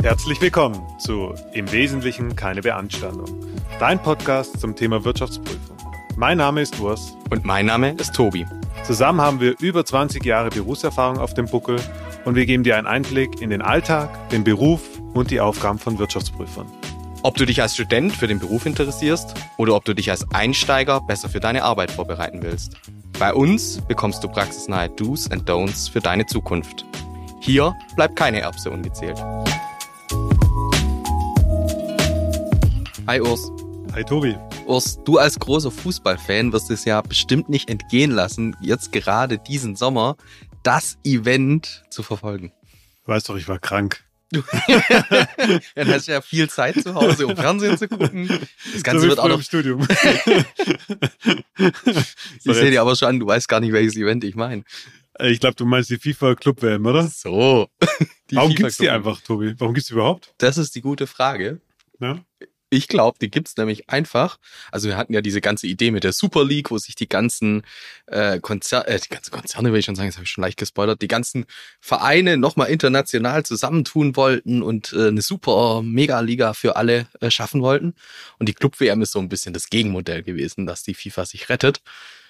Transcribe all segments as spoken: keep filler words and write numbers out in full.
Herzlich willkommen zu Im Wesentlichen keine Beanstandung, dein Podcast zum Thema Wirtschaftsprüfung. Mein Name ist Urs. Und mein Name ist Tobi. Zusammen haben wir über zwanzig Jahre Berufserfahrung auf dem Buckel und wir geben dir einen Einblick in den Alltag, den Beruf und die Aufgaben von Wirtschaftsprüfern. Ob du dich als Student für den Beruf interessierst oder ob du dich als Einsteiger besser für deine Arbeit vorbereiten willst. Bei uns bekommst du praxisnahe Do's and Don'ts für deine Zukunft. Hier bleibt keine Erbse ungezählt. Hi Urs. Hi Tobi. Urs, du als großer Fußballfan wirst es ja bestimmt nicht entgehen lassen, jetzt gerade diesen Sommer das Event zu verfolgen. Du weißt doch, ich war krank. Dann hast du ja viel Zeit zu Hause, um Fernsehen zu gucken. Das Ganze so wird auch noch im Studium. Ich sehe dir aber schon an, du weißt gar nicht, welches Event ich meine. Ich glaube, du meinst die FIFA Club W M, oder? So. Die Warum gibt's die einfach, Tobi? Warum gibt's die überhaupt? Das ist die gute Frage. Ja? Ich glaube, die gibt's nämlich einfach. Also wir hatten ja diese ganze Idee mit der Super League, wo sich die ganzen äh, Konzerne, äh, die ganzen Konzerne will ich schon sagen, das habe ich schon leicht gespoilert, die ganzen Vereine nochmal international zusammentun wollten und äh, eine super Mega-Liga für alle äh, schaffen wollten. Und die Club W M ist so ein bisschen das Gegenmodell gewesen, dass die FIFA sich rettet.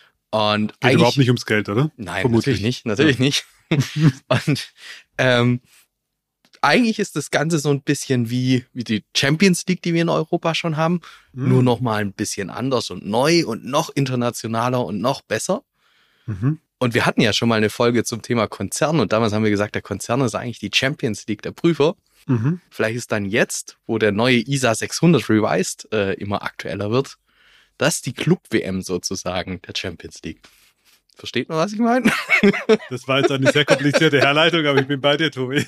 Und Geht überhaupt nicht ums Geld, oder? Nein, Vermutlich. natürlich nicht, natürlich ja. nicht. Und ähm, eigentlich ist das Ganze so ein bisschen wie, wie die Champions League, die wir in Europa schon haben, mhm. nur noch mal ein bisschen anders und neu und noch internationaler und noch besser. Mhm. Und wir hatten ja schon mal eine Folge zum Thema Konzern und damals haben wir gesagt, der Konzern ist eigentlich die Champions League der Prüfer. Mhm. Vielleicht ist dann jetzt, wo der neue I S A sechshundert Revised äh, immer aktueller wird, das die Club W M sozusagen der Champions League. Versteht man, was ich meine? Das war jetzt eine sehr komplizierte Herleitung, aber ich bin bei dir, Tobi.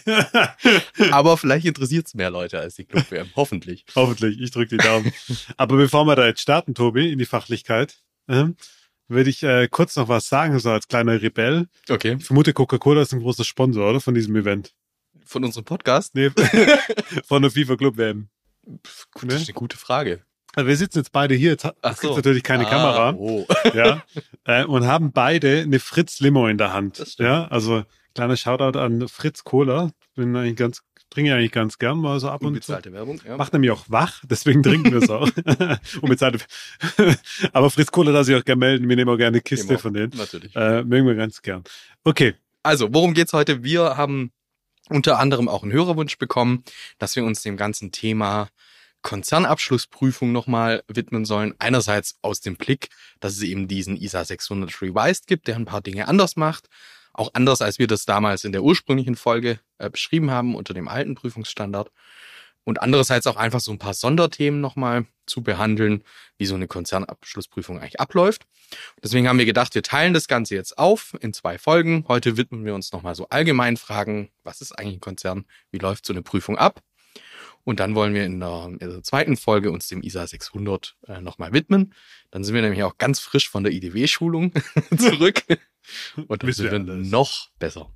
Aber vielleicht interessiert es mehr Leute als die Club W M, hoffentlich. Hoffentlich, ich drücke die Daumen. Aber bevor wir da jetzt starten, Tobi, in die Fachlichkeit, äh, würde ich äh, kurz noch was sagen, so als kleiner Rebell. Okay. Ich vermute, Coca-Cola ist ein großer Sponsor, oder, von diesem Event? Von unserem Podcast? Nee, von der FIFA Club W M. Gut, das ist eine gute Frage. Also wir sitzen jetzt beide hier, jetzt Ach gibt so. natürlich keine ah, Kamera, oh. ja, äh, und haben beide eine Fritz Limo in der Hand. Das stimmt. Ja, also kleiner Shoutout an Fritz Cola. Bin eigentlich ganz, trinke eigentlich ganz gern mal so ab und zu. Unbezahlte Werbung, ja. Macht nämlich auch wach, deswegen trinken wir es auch. Unbezahlte. Aber Fritz Cola darf sich auch gerne melden. Wir nehmen auch gerne eine Kiste Immer. von denen. Natürlich. Äh, mögen wir ganz gern. Okay. Also, worum geht's heute? Wir haben unter anderem auch einen Hörerwunsch bekommen, dass wir uns dem ganzen Thema Konzernabschlussprüfung nochmal widmen sollen. Einerseits aus dem Blick, dass es eben diesen I S A sechshundert Revised gibt, der ein paar Dinge anders macht. Auch anders, als wir das damals in der ursprünglichen Folge äh, beschrieben haben, unter dem alten Prüfungsstandard. Und andererseits auch einfach so ein paar Sonderthemen nochmal zu behandeln, wie so eine Konzernabschlussprüfung eigentlich abläuft. Deswegen haben wir gedacht, wir teilen das Ganze jetzt auf in zwei Folgen. Heute widmen wir uns nochmal so allgemein Fragen, was ist eigentlich ein Konzern, wie läuft so eine Prüfung ab? Und dann wollen wir in der, in der zweiten Folge uns dem I S A sechshundert äh, nochmal widmen. Dann sind wir nämlich auch ganz frisch von der I D W-Schulung zurück. Und dann sind wir noch besser.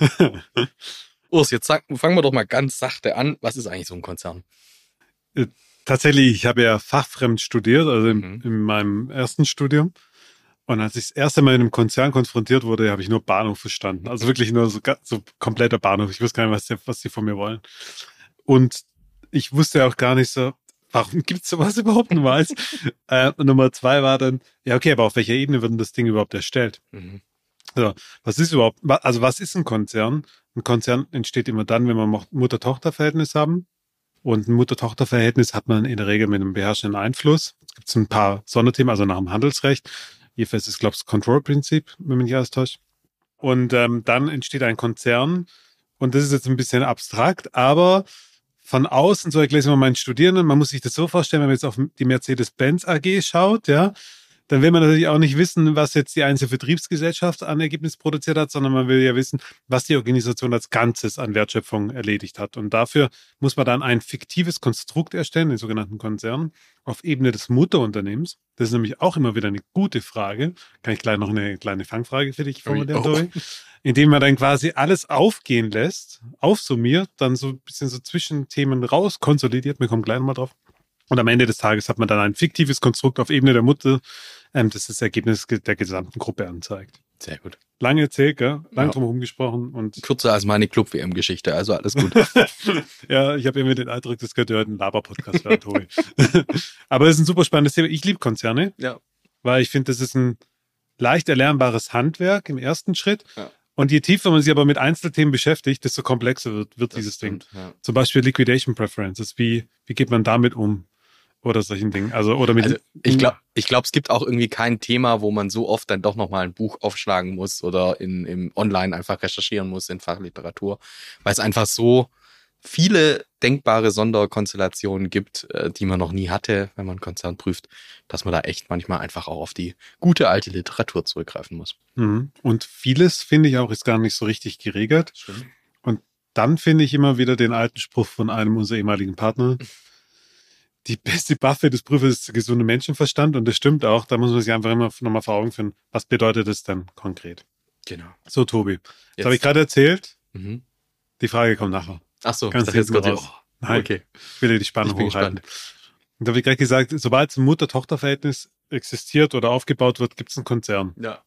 Urs, jetzt sag, fangen wir doch mal ganz sachte an. Was ist eigentlich so ein Konzern? Tatsächlich, ich habe ja fachfremd studiert, also in, Mhm. in meinem ersten Studium. Und als ich das erste Mal in einem Konzern konfrontiert wurde, habe ich nur Bahnhof verstanden. Also wirklich nur so, ga- so kompletter Bahnhof. Ich wusste gar nicht, was die, was die von mir wollen. Und ich wusste auch gar nicht so, warum gibt's sowas überhaupt nochmal? äh, und Nummer zwei war dann, ja okay, aber auf welcher Ebene wird denn das Ding überhaupt erstellt? Mhm. So, was ist überhaupt, wa- also was ist ein Konzern? Ein Konzern entsteht immer dann, wenn wir Mo- Mutter-Tochter-Verhältnis haben. Und ein Mutter-Tochter-Verhältnis hat man in der Regel mit einem beherrschenden Einfluss. Es gibt ein paar Sonderthemen, also nach dem Handelsrecht. Jedenfalls ist, glaube ich, das Control-Prinzip, wenn man nicht alles täuscht. Und ähm, dann entsteht ein Konzern. Und das ist jetzt ein bisschen abstrakt, aber von außen, so erkläre ich mal meinen Studierenden, man muss sich das so vorstellen, wenn man jetzt auf die Mercedes-Benz A G schaut, ja, dann will man natürlich auch nicht wissen, was jetzt die einzelne Vertriebsgesellschaft an Ergebnis produziert hat, sondern man will ja wissen, was die Organisation als Ganzes an Wertschöpfung erledigt hat. Und dafür muss man dann ein fiktives Konstrukt erstellen, den sogenannten Konzern, auf Ebene des Mutterunternehmens. Das ist nämlich auch immer wieder eine gute Frage. Kann ich gleich noch eine kleine Fangfrage für dich formulieren, Oh. Tobi? Indem man dann quasi alles aufgehen lässt, aufsummiert, dann so ein bisschen so Zwischenthemen raus konsolidiert. Wir kommen gleich nochmal drauf. Und am Ende des Tages hat man dann ein fiktives Konstrukt auf Ebene der Mutter, ähm, das das Ergebnis der gesamten Gruppe anzeigt. Sehr gut. Lange erzählt, gell? Lange Ja. drum herum gesprochen und Kürzer als meine Club-W M-Geschichte, also alles gut. ja, ich habe immer den Eindruck, das könnte heute ein Laber-Podcast werden, Tobi. Aber es ist ein super spannendes Thema. Ich liebe Konzerne, Ja. weil ich finde, das ist ein leicht erlernbares Handwerk im ersten Schritt. Ja. Und je tiefer man sich aber mit Einzelthemen beschäftigt, desto komplexer wird, wird Das dieses stimmt, Ding. ja. Zum Beispiel Liquidation Preferences. Wie, wie geht man damit um? Oder solchen Dingen. Also, oder mit. Also ich glaube, ich glaube, es gibt auch irgendwie kein Thema, wo man so oft dann doch nochmal ein Buch aufschlagen muss oder in, im Online einfach recherchieren muss in Fachliteratur, weil es einfach so viele denkbare Sonderkonstellationen gibt, äh, die man noch nie hatte, wenn man einen Konzern prüft, dass man da echt manchmal einfach auch auf die gute alte Literatur zurückgreifen muss. Mhm. Und vieles, finde ich auch, ist gar nicht so richtig geregelt. Stimmt. Und dann finde ich immer wieder den alten Spruch von einem unserer ehemaligen Partner. Die beste Waffe des Prüfers ist der gesunde Menschenverstand. Und das stimmt auch. Da muss man sich einfach immer nochmal vor Augen führen. Was bedeutet das denn konkret? Genau. So, Tobi. Das Jetzt. habe ich gerade erzählt. Mhm. Die Frage kommt nachher. Ach so, Ganz das jetzt hinten gerade. raus. Oh, Nein, okay. ich will dir die Spannung Ich bin hochhalten. Und da habe ich gerade gesagt, sobald ein Mutter-Tochter-Verhältnis existiert oder aufgebaut wird, gibt es einen Konzern. Ja.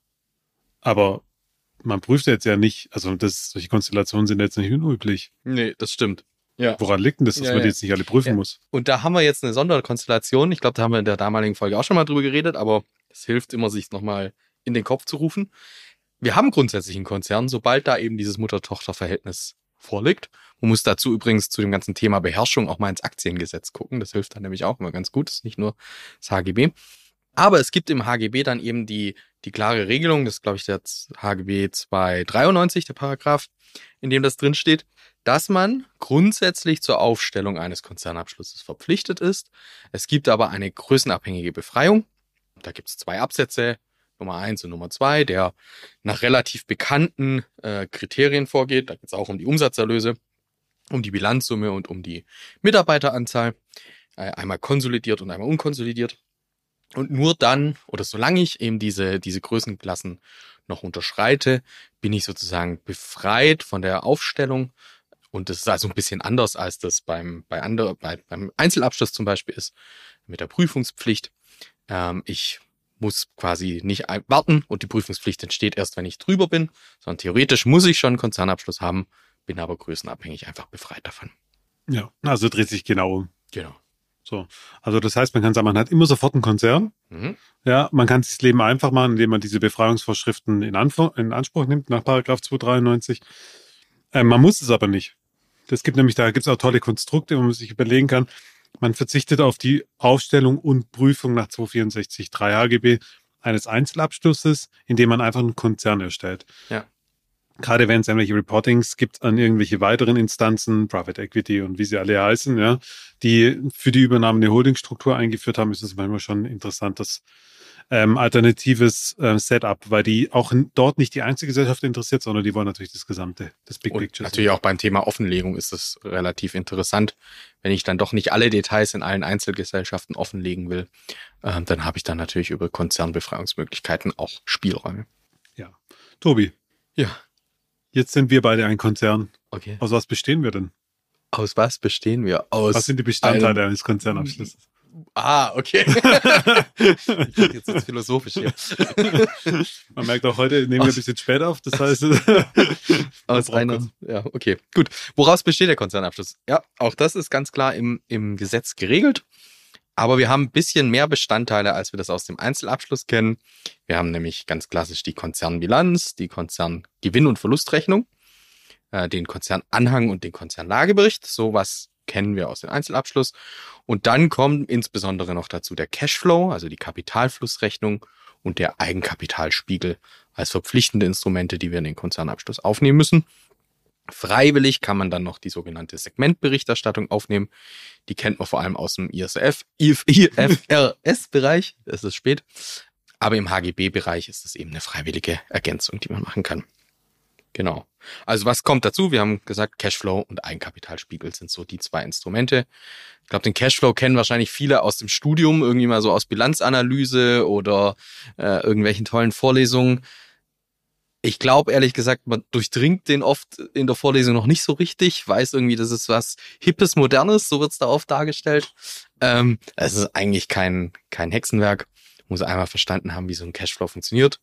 Aber man prüft jetzt ja nicht, also das, solche Konstellationen sind jetzt nicht unüblich. Nee, das stimmt. Ja. Woran liegt denn das, dass Ja, man die ja. jetzt nicht alle prüfen Ja. muss? Und da haben wir jetzt eine Sonderkonstellation. Ich glaube, da haben wir in der damaligen Folge auch schon mal drüber geredet, aber es hilft immer, sich nochmal in den Kopf zu rufen. Wir haben grundsätzlich einen Konzern, sobald da eben dieses Mutter-Tochter-Verhältnis vorliegt. Man muss dazu übrigens zu dem ganzen Thema Beherrschung auch mal ins Aktiengesetz gucken. Das hilft dann nämlich auch immer ganz gut. Das ist nicht nur das H G B. Aber es gibt im H G B dann eben die, die klare Regelung, das ist, glaube ich, der H G B zweihundertdreiundneunzig, der Paragraph, in dem das drin steht, dass man grundsätzlich zur Aufstellung eines Konzernabschlusses verpflichtet ist. Es gibt aber eine größenabhängige Befreiung. Da gibt es zwei Absätze, Nummer eins und Nummer zwei, der nach relativ bekannten äh, Kriterien vorgeht. Da geht es auch um die Umsatzerlöse, um die Bilanzsumme und um die Mitarbeiteranzahl. Äh, einmal konsolidiert und einmal unkonsolidiert. Und nur dann, oder solange ich eben diese, diese Größenklassen noch unterschreite, bin ich sozusagen befreit von der Aufstellung. Und das ist also ein bisschen anders, als das beim, bei andere, bei, beim Einzelabschluss zum Beispiel ist, mit der Prüfungspflicht. Ähm, ich muss quasi nicht ein- warten und die Prüfungspflicht entsteht erst, wenn ich drüber bin, sondern theoretisch muss ich schon einen Konzernabschluss haben, bin aber größenabhängig einfach befreit davon. Ja, also dreht sich genau um. Genau. So. Also das heißt, man kann sagen, man hat immer sofort einen Konzern. Mhm. Ja, man kann sich das Leben einfach machen, indem man diese Befreiungsvorschriften in, Anf- in Anspruch nimmt, nach Paragraph zweihundertdreiundneunzig. Äh, man muss es aber nicht. Das gibt nämlich, da gibt es auch tolle Konstrukte, wo man sich überlegen kann, man verzichtet auf die Aufstellung und Prüfung nach zweihundertvierundsechzig Punkt drei H G B eines Einzelabschlusses, indem man einfach einen Konzern erstellt. Ja. Gerade wenn es irgendwelche Reportings gibt an irgendwelche weiteren Instanzen, Private Equity und wie sie alle heißen, ja, die für die Übernahme eine Holdingstruktur eingeführt haben, ist es manchmal schon ein interessantes ähm, alternatives äh, Setup, weil die auch n- dort nicht die Einzelgesellschaft interessiert, sondern die wollen natürlich das Gesamte, das Big Und Picture. natürlich auch beim Thema Offenlegung ist es relativ interessant. Wenn ich dann doch nicht alle Details in allen Einzelgesellschaften offenlegen will, ähm, dann habe ich dann natürlich über Konzernbefreiungsmöglichkeiten auch Spielräume. Ja. Tobi, Ja, jetzt sind wir beide ein Konzern. okay. Aus was bestehen wir denn? Aus was bestehen wir? Aus Was sind die Bestandteile einem- eines Konzernabschlusses? Ah, okay. ich bin jetzt, jetzt philosophisch hier. Man merkt auch heute, nehmen wir ein bisschen spät auf, das heißt, Aus braucht einer, kurz. ja, okay, gut. Woraus besteht der Konzernabschluss? Ja, auch das ist ganz klar im, im Gesetz geregelt. Aber wir haben ein bisschen mehr Bestandteile, als wir das aus dem Einzelabschluss kennen. Wir haben nämlich ganz klassisch die Konzernbilanz, die Konzerngewinn- und Verlustrechnung, äh, den Konzernanhang und den Konzernlagebericht. Sowas kennen wir aus dem Einzelabschluss. Und dann kommen insbesondere noch dazu der Cashflow, also die Kapitalflussrechnung und der Eigenkapitalspiegel als verpflichtende Instrumente, die wir in den Konzernabschluss aufnehmen müssen. Freiwillig kann man dann noch die sogenannte Segmentberichterstattung aufnehmen. Die kennt man vor allem aus dem I S F, I F R S-Bereich. Es ist spät. Aber im H G B-Bereich ist es eben eine freiwillige Ergänzung, die man machen kann. Genau. Also was kommt dazu? Wir haben gesagt, Cashflow und Eigenkapitalspiegel sind so die zwei Instrumente. Ich glaube, den Cashflow kennen wahrscheinlich viele aus dem Studium, irgendwie mal so aus Bilanzanalyse oder äh, irgendwelchen tollen Vorlesungen. Ich glaube, ehrlich gesagt, man durchdringt den oft in der Vorlesung noch nicht so richtig, weiß irgendwie, das ist was Hippes, Modernes, so wird's da oft dargestellt. Ähm, es ist eigentlich kein, kein Hexenwerk. Muss einmal verstanden haben, wie so ein Cashflow funktioniert.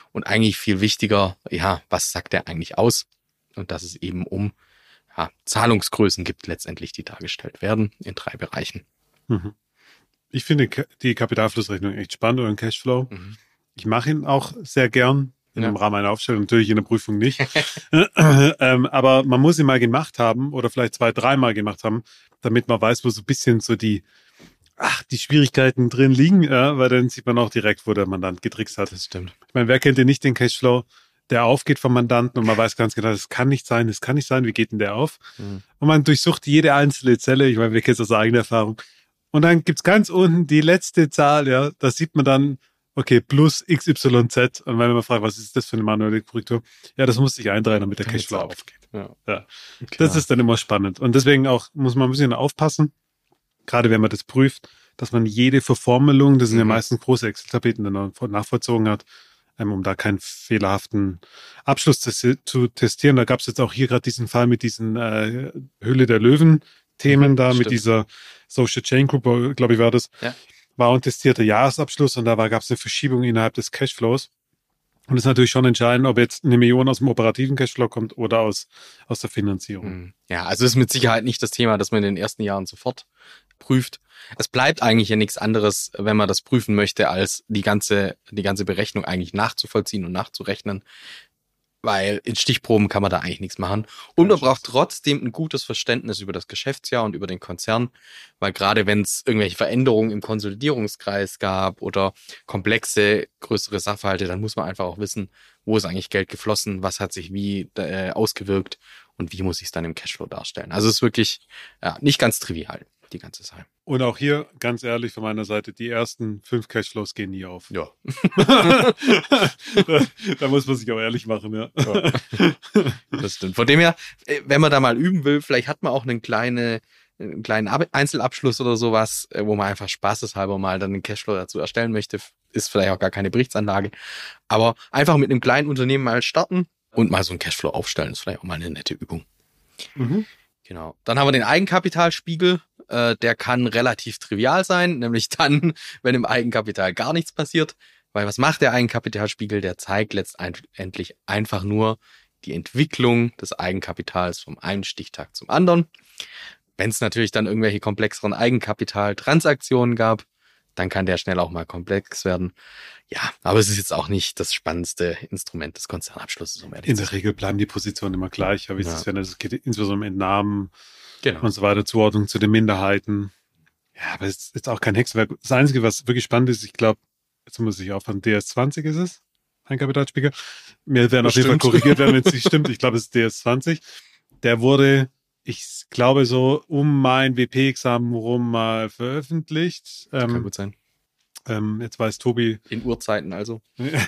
Und eigentlich viel wichtiger, ja, was sagt der eigentlich aus? Und dass es eben um ja, Zahlungsgrößen gibt letztendlich, die dargestellt werden in drei Bereichen. Mhm. Ich finde die Kapitalflussrechnung echt spannend oder ein Cashflow. Mhm. Ich mache ihn auch sehr gern in ja. dem Rahmen einer Aufstellung, natürlich in der Prüfung nicht. ähm, aber man muss ihn mal gemacht haben oder vielleicht zwei, dreimal gemacht haben, damit man weiß, wo so ein bisschen so die, ach, die Schwierigkeiten drin liegen, ja, weil dann sieht man auch direkt, wo der Mandant getrickst hat. Das stimmt. Ich meine, wer kennt denn nicht den Cashflow, der aufgeht vom Mandanten und man weiß ganz genau, das kann nicht sein, das kann nicht sein, wie geht denn der auf? Mhm. Und man durchsucht jede einzelne Zelle, ich meine, wir kennen es aus eigener Erfahrung. Und dann gibt's ganz unten die letzte Zahl, ja, da sieht man dann, okay, plus X Y Z. Und wenn man fragt, was ist das für eine manuelle Korrektur? Ja, das muss sich eintragen, damit der Cashflow aufgeht. Ja. Ja. Das ist dann immer spannend. Und deswegen auch muss man ein bisschen aufpassen, gerade wenn man das prüft, dass man jede Verformelung, das sind mhm. ja meistens große Excel-Tabellen, dann nachvollzogen hat, um da keinen fehlerhaften Abschluss zu, zu testieren. Da gab es jetzt auch hier gerade diesen Fall mit diesen äh, Höhle der Löwen-Themen mhm, da, stimmt. Mit dieser Social Chain Group, glaube ich, war das. Ja. War ein testierter Jahresabschluss und da gab es eine Verschiebung innerhalb des Cashflows. Und es ist natürlich schon entscheidend, ob jetzt eine Million aus dem operativen Cashflow kommt oder aus, aus der Finanzierung. Ja, also ist mit Sicherheit nicht das Thema, das man in den ersten Jahren sofort prüft. Es bleibt eigentlich ja nichts anderes, wenn man das prüfen möchte, als die ganze, die ganze Berechnung eigentlich nachzuvollziehen und nachzurechnen. Weil in Stichproben kann man da eigentlich nichts machen. Und man braucht trotzdem ein gutes Verständnis über das Geschäftsjahr und über den Konzern, weil gerade wenn es irgendwelche Veränderungen im Konsolidierungskreis gab oder komplexe, größere Sachverhalte, dann muss man einfach auch wissen, wo ist eigentlich Geld geflossen, was hat sich wie äh, ausgewirkt und wie muss ich es dann im Cashflow darstellen. Also es ist wirklich ja, nicht ganz trivial, die ganze Sache. Und auch hier, ganz ehrlich von meiner Seite, die ersten fünf Cashflows gehen nie auf. Ja. da, da muss man sich auch ehrlich machen, ja. ja. Das stimmt. Von dem her, wenn man da mal üben will, vielleicht hat man auch einen, kleine, einen kleinen Einzelabschluss oder sowas, wo man einfach spaßeshalber mal dann einen Cashflow dazu erstellen möchte. Ist vielleicht auch gar keine Berichtsanlage. Aber einfach mit einem kleinen Unternehmen mal starten und mal so einen Cashflow aufstellen, ist vielleicht auch mal eine nette Übung. Mhm. Genau. Dann haben wir den Eigenkapitalspiegel. Äh, der kann relativ trivial sein, nämlich dann, wenn im Eigenkapital gar nichts passiert. Weil was macht der Eigenkapitalspiegel? Der zeigt letztendlich einfach nur die Entwicklung des Eigenkapitals vom einen Stichtag zum anderen. Wenn es natürlich dann irgendwelche komplexeren Eigenkapitaltransaktionen gab, dann kann der schnell auch mal komplex werden. Ja, aber es ist jetzt auch nicht das spannendste Instrument des Konzernabschlusses. Um In der Regel bleiben die Positionen immer gleich, aber wie ja. ist es, wenn es geht insbesondere um Entnahmen genau. und so weiter, Zuordnung zu den Minderheiten. Ja, aber es ist jetzt auch kein Hexenwerk. Das Einzige, was wirklich spannend ist, ich glaube, jetzt muss ich aufhören, D S zwanzig ist es, ein Kapitalspiegel. Wir werden auf jeden Fall korrigiert werden, wenn es nicht stimmt. Ich glaube, es ist D S zwanzig. Der wurde, ich glaube, so um mein W P-Examen rum mal veröffentlicht. Kann ähm, gut sein. Ähm, jetzt weiß Tobi. In Urzeiten also.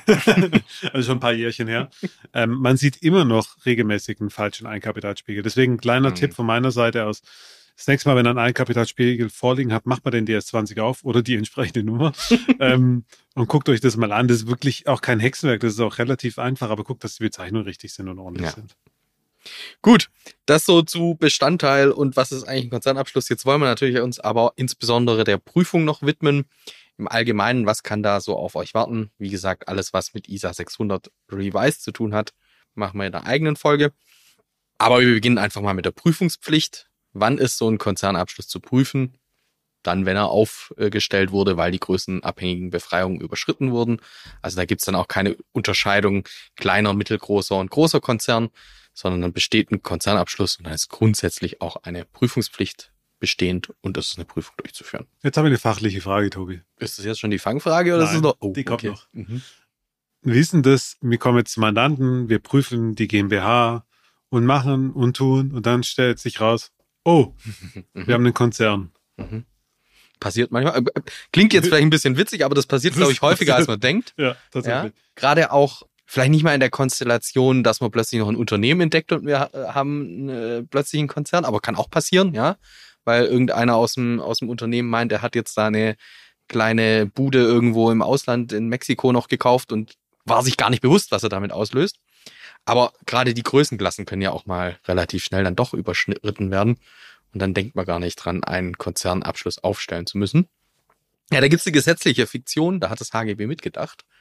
Also schon ein paar Jährchen her. ähm, man sieht immer noch regelmäßig einen falschen Eigenkapitalspiegel. Deswegen ein kleiner mhm. Tipp von meiner Seite aus. Das nächste Mal, wenn ihr einen Eigenkapitalspiegel vorliegen habt, macht mal den D S zwanzig auf oder die entsprechende Nummer ähm, und guckt euch das mal an. Das ist wirklich auch kein Hexenwerk. Das ist auch relativ einfach, aber guckt, dass die Bezeichnungen richtig sind und ordentlich ja. sind. Gut, das so zu Bestandteil und was ist eigentlich ein Konzernabschluss. Jetzt wollen wir natürlich uns aber insbesondere der Prüfung noch widmen. Im Allgemeinen, was kann da so auf euch warten? Wie gesagt, alles, was mit I S A sechshundert Revised zu tun hat, machen wir in der eigenen Folge. Aber wir beginnen einfach mal mit der Prüfungspflicht. Wann ist so ein Konzernabschluss zu prüfen? Dann, wenn er aufgestellt wurde, weil die größenabhängigen Befreiungen überschritten wurden. Also da gibt's dann auch keine Unterscheidung kleiner, mittelgroßer und großer Konzern, sondern dann besteht ein Konzernabschluss und dann ist grundsätzlich auch eine Prüfungspflicht bestehend und das ist eine Prüfung durchzuführen. Jetzt habe ich eine fachliche Frage, Tobi. Ist das jetzt schon die Fangfrage oder Nein, ist es noch? Oh, die kommt okay. noch. Mhm. Wie ist denn das? Wir kommen jetzt zum Mandanten, wir prüfen die GmbH und machen und tun und dann stellt sich raus, oh, mhm. wir haben einen Konzern. Mhm. Passiert manchmal. Klingt jetzt vielleicht ein bisschen witzig, aber das passiert, glaube ich, häufiger, als man denkt. Ja, tatsächlich. Ja? Gerade auch vielleicht nicht mal in der Konstellation, dass man plötzlich noch ein Unternehmen entdeckt und wir haben äh, plötzlich einen Konzern, aber kann auch passieren, ja. Weil irgendeiner aus dem, aus dem Unternehmen meint, er hat jetzt da eine kleine Bude irgendwo im Ausland in Mexiko noch gekauft und war sich gar nicht bewusst, was er damit auslöst. Aber gerade die Größenklassen können ja auch mal relativ schnell dann doch überschritten werden. Und dann denkt man gar nicht dran, einen Konzernabschluss aufstellen zu müssen. Ja, da gibt's eine gesetzliche Fiktion, da hat das H G B mitgedacht.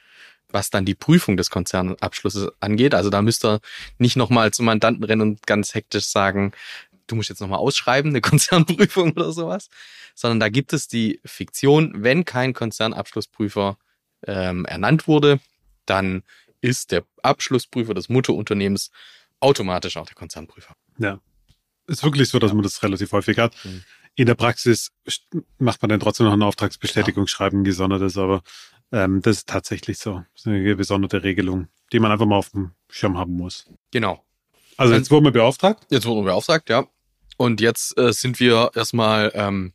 was dann die Prüfung des Konzernabschlusses angeht. Also da müsst ihr nicht nochmal zum Mandanten rennen und ganz hektisch sagen, du musst jetzt nochmal ausschreiben, eine Konzernprüfung oder sowas, sondern da gibt es die Fiktion, wenn kein Konzernabschlussprüfer ähm, ernannt wurde, dann ist der Abschlussprüfer des Mutterunternehmens automatisch auch der Konzernprüfer. Ja, ist wirklich so, dass man das relativ häufig hat. Mhm. In der Praxis macht man dann trotzdem noch eine Auftragsbestätigung, ja. schreiben gesondertes, aber ähm, das ist tatsächlich so. Das ist eine gesonderte Regelung, die man einfach mal auf dem Schirm haben muss. Genau. Also jetzt wurden wir beauftragt? Jetzt wurden wir beauftragt, ja. Und jetzt äh, sind wir erstmal ähm,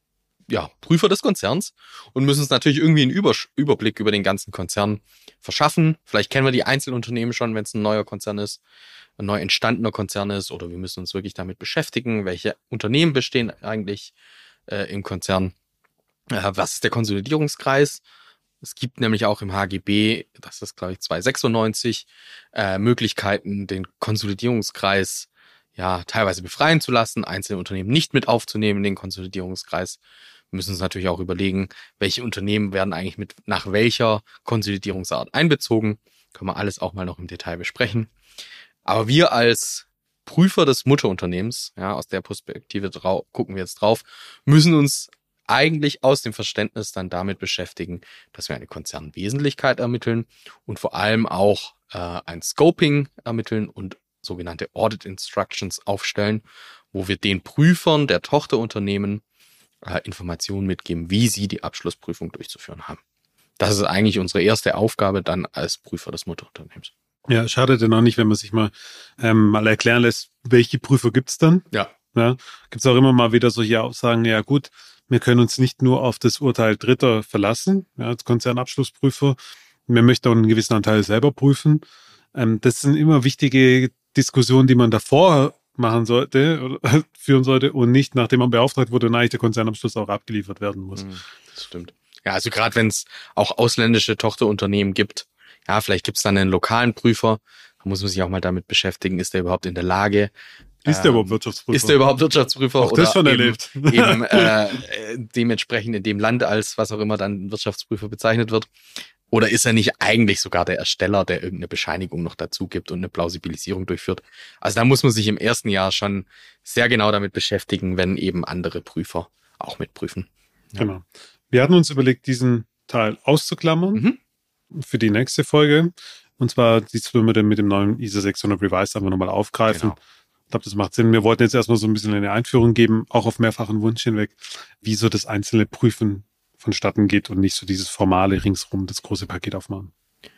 ja, Prüfer des Konzerns und müssen uns natürlich irgendwie einen Übersch- Überblick über den ganzen Konzern verschaffen. Vielleicht kennen wir die Einzelunternehmen schon, wenn es ein neuer Konzern ist, ein neu entstandener Konzern ist, oder wir müssen uns wirklich damit beschäftigen, welche Unternehmen bestehen eigentlich äh, im Konzern. Äh, was ist der Konsolidierungskreis? Es gibt nämlich auch im H G B, das ist glaube ich zweihundertsechsundneunzig, äh, Möglichkeiten, den Konsolidierungskreis ja teilweise befreien zu lassen, einzelne Unternehmen nicht mit aufzunehmen in den Konsolidierungskreis. Wir müssen uns natürlich auch überlegen, welche Unternehmen werden eigentlich mit nach welcher Konsolidierungsart einbezogen. Können wir alles auch mal noch im Detail besprechen. Aber wir als Prüfer des Mutterunternehmens, ja, aus der Perspektive drau- gucken wir jetzt drauf, müssen uns eigentlich aus dem Verständnis dann damit beschäftigen, dass wir eine Konzernwesentlichkeit ermitteln und vor allem auch äh, ein Scoping ermitteln und sogenannte Audit Instructions aufstellen, wo wir den Prüfern der Tochterunternehmen äh, Informationen mitgeben, wie sie die Abschlussprüfung durchzuführen haben. Das ist eigentlich unsere erste Aufgabe dann als Prüfer des Mutterunternehmens. Ja, schade denn auch nicht, wenn man sich mal ähm, mal erklären lässt, welche Prüfer gibt's dann? Ja. Ja, gibt's auch immer mal wieder solche Aussagen, ja gut, wir können uns nicht nur auf das Urteil Dritter verlassen, ja, als Konzernabschlussprüfer. Wir möchten auch einen gewissen Anteil selber prüfen. Ähm, das sind immer wichtige Diskussionen, die man davor machen sollte oder führen sollte und nicht, nachdem man beauftragt wurde, eigentlich der Konzernabschluss auch abgeliefert werden muss. Das stimmt. Ja, also gerade wenn es auch ausländische Tochterunternehmen gibt, ja, vielleicht gibt es dann einen lokalen Prüfer, da muss man sich auch mal damit beschäftigen, ist der überhaupt in der Lage, Ist der überhaupt Wirtschaftsprüfer? Ist der überhaupt Wirtschaftsprüfer? Auch das oder schon eben, erlebt. eben äh, dementsprechend in dem Land als was auch immer dann Wirtschaftsprüfer bezeichnet wird? Oder ist er nicht eigentlich sogar der Ersteller, der irgendeine Bescheinigung noch dazu gibt und eine Plausibilisierung durchführt? Also da muss man sich im ersten Jahr schon sehr genau damit beschäftigen, wenn eben andere Prüfer auch mitprüfen. Ja. Genau. Wir hatten uns überlegt, diesen Teil auszuklammern mhm. für die nächste Folge. Und zwar dies würden wir dann mit dem neuen I S O sechshundert Revised einfach nochmal aufgreifen. Genau. Ich glaube, das macht Sinn. Wir wollten jetzt erstmal so ein bisschen eine Einführung geben, auch auf mehrfachen Wunsch hinweg, wie so das einzelne Prüfen vonstatten geht und nicht so dieses formale ringsrum, das große Paket aufmachen.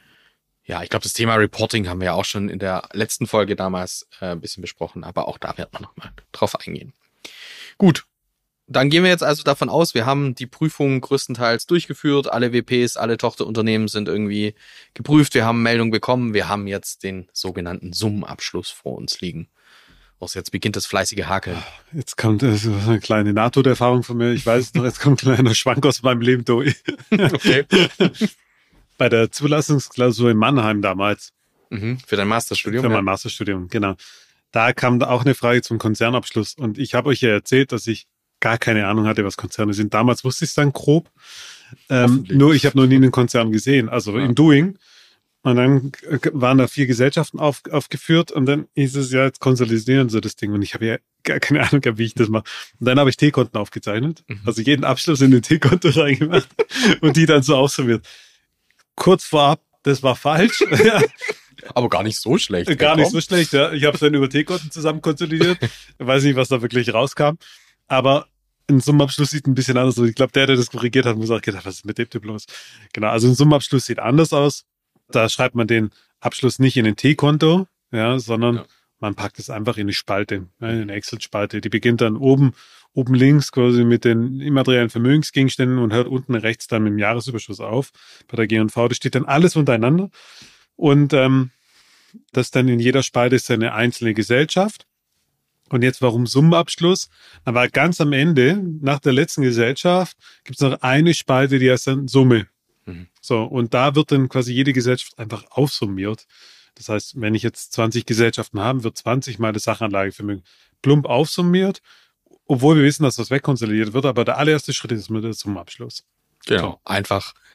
Ja, ich glaube, das Thema Reporting haben wir ja auch schon in der letzten Folge damals äh, ein bisschen besprochen, aber auch da werden wir nochmal drauf eingehen. Gut, dann gehen wir jetzt also davon aus, wir haben die Prüfung größtenteils durchgeführt, alle W Ps, alle Tochterunternehmen sind irgendwie geprüft, wir haben Meldung bekommen, wir haben jetzt den sogenannten Summenabschluss vor uns liegen. Also jetzt beginnt das fleißige Hakeln. Jetzt kommt äh, so eine kleine NATO-Erfahrung von mir. Ich weiß es noch, jetzt kommt ein kleiner Schwank aus meinem Leben durch. Okay. Bei der Zulassungsklausur in Mannheim damals. Mhm, für dein Masterstudium? Für ja. mein Masterstudium, genau. Da kam auch eine Frage zum Konzernabschluss. Und ich habe euch ja erzählt, dass ich gar keine Ahnung hatte, was Konzerne sind. Damals wusste ich es dann grob. Ähm, nur ich habe noch nie einen Konzern gesehen, also ja. im Doing. Und dann waren da vier Gesellschaften auf, aufgeführt und dann hieß es ja, jetzt konsolidieren sie das Ding. Und ich habe ja gar keine Ahnung, wie ich das mache. Und dann habe ich T-Konten aufgezeichnet, mhm. also jeden Abschluss in den T-Konto reingemacht und die dann so aufsummiert. Kurz vorab, das war falsch. Aber gar nicht so schlecht. Gar nicht so schlecht, ja. Ich habe es dann über T-Konten zusammen konsolidiert. Ich weiß nicht, was da wirklich rauskam. Aber ein Summenabschluss sieht ein bisschen anders aus. Ich glaube, der, der das korrigiert hat, muss auch gedacht, was ist mit dem Diplom? Genau, also ein Summenabschluss sieht anders aus. Da schreibt man den Abschluss nicht in ein T-Konto, ja, sondern ja. man packt es einfach in eine Spalte, in eine Excel-Spalte. Die beginnt dann oben, oben links quasi mit den immateriellen Vermögensgegenständen und hört unten rechts dann mit dem Jahresüberschuss auf. Bei der G und V, da steht dann alles untereinander. Und ähm, das dann in jeder Spalte ist eine einzelne Gesellschaft. Und jetzt, warum Summenabschluss? Aber ganz am Ende, nach der letzten Gesellschaft, gibt es noch eine Spalte, die heißt dann Summe. So, und da wird dann quasi jede Gesellschaft einfach aufsummiert. Das heißt, wenn ich jetzt zwanzig Gesellschaften habe, wird zwanzig mal das Sachanlagevermögen plump aufsummiert, obwohl wir wissen, dass das wegkonsolidiert wird, aber der allererste Schritt ist mit dem Summenabschluss. Genau, so. Einfach